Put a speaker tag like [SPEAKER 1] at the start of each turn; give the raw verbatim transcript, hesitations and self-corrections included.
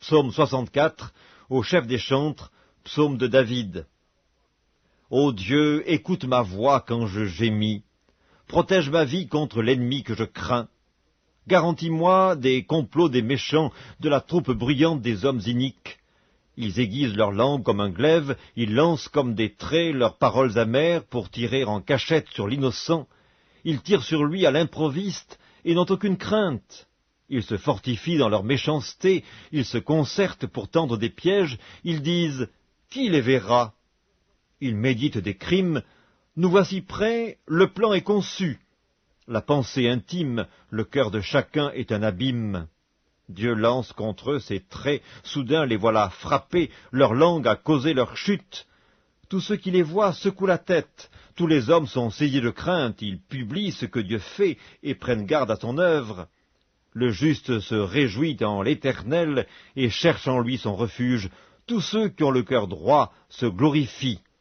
[SPEAKER 1] Psaume soixante-quatre, au chef des chantres, psaume de David. Ô Dieu, écoute ma voix quand je gémis. Protège ma vie contre l'ennemi que je crains. Garantis-moi des complots des méchants, de la troupe bruyante des hommes iniques. Ils aiguisent leur langue comme un glaive, ils lancent comme des traits leurs paroles amères pour tirer en cachette sur l'innocent. Ils tirent sur lui à l'improviste et n'ont aucune crainte. Ils se fortifient dans leur méchanceté, ils se concertent pour tendre des pièges, ils disent « Qui les verra ?» Ils méditent des crimes, « Nous voici prêts, le plan est conçu. » La pensée intime, le cœur de chacun est un abîme. Dieu lance contre eux ses traits, soudain les voilà frappés, leur langue a causé leur chute. Tous ceux qui les voient secouent la tête, tous les hommes sont saisis de crainte, ils publient ce que Dieu fait et prennent garde à son œuvre. Le juste se réjouit en l'Éternel et cherche en lui son refuge. Tous ceux qui ont le cœur droit se glorifient.